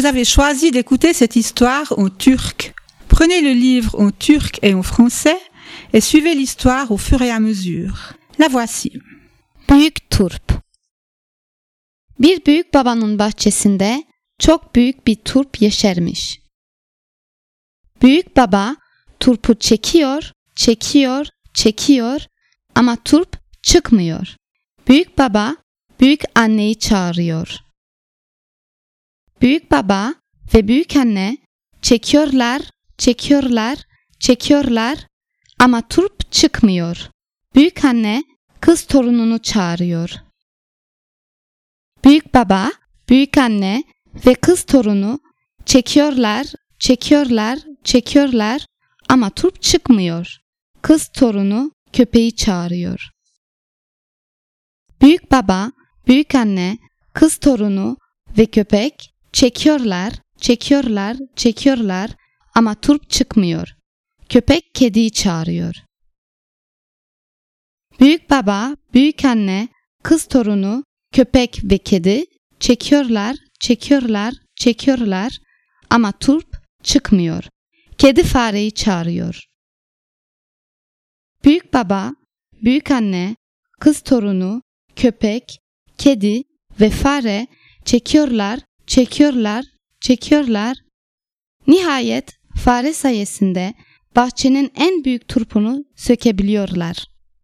avez choisi d'écouter cette histoire en turc. Prenez le livre en turc et en français et suivez l'histoire au fur et à mesure. La voici. Büyük turp. Bir büyük babanın bahçesinde çok büyük bir turp yeşermiş. Büyük baba turpu çekiyor, çekiyor, çekiyor ama turp çıkmıyor. Büyük baba büyük anneyi çağırıyor. Büyük baba ve büyük anne çekiyorlar, çekiyorlar, çekiyorlar ama turp çıkmıyor. Büyük anne kız torununu çağırıyor. Büyük baba, büyük anne ve kız torunu çekiyorlar, çekiyorlar, çekiyorlar ama turp çıkmıyor. Kız torunu köpeği çağırıyor. Büyük baba, büyük anne, kız torunu ve köpek çekiyorlar, çekiyorlar, çekiyorlar ama turp çıkmıyor. Köpek kediyi çağırıyor. Büyük baba, büyük anne, kız torunu, köpek ve kedi çekiyorlar, çekiyorlar, çekiyorlar ama turp çıkmıyor. Kedi fareyi çağırıyor. Büyük baba, büyük anne, kız torunu, köpek, kedi ve fare çekiyorlar, çekiyorlar, çekiyorlar. Nihayet fare sayesinde bahçenin en büyük turpunu sökebiliyorlar.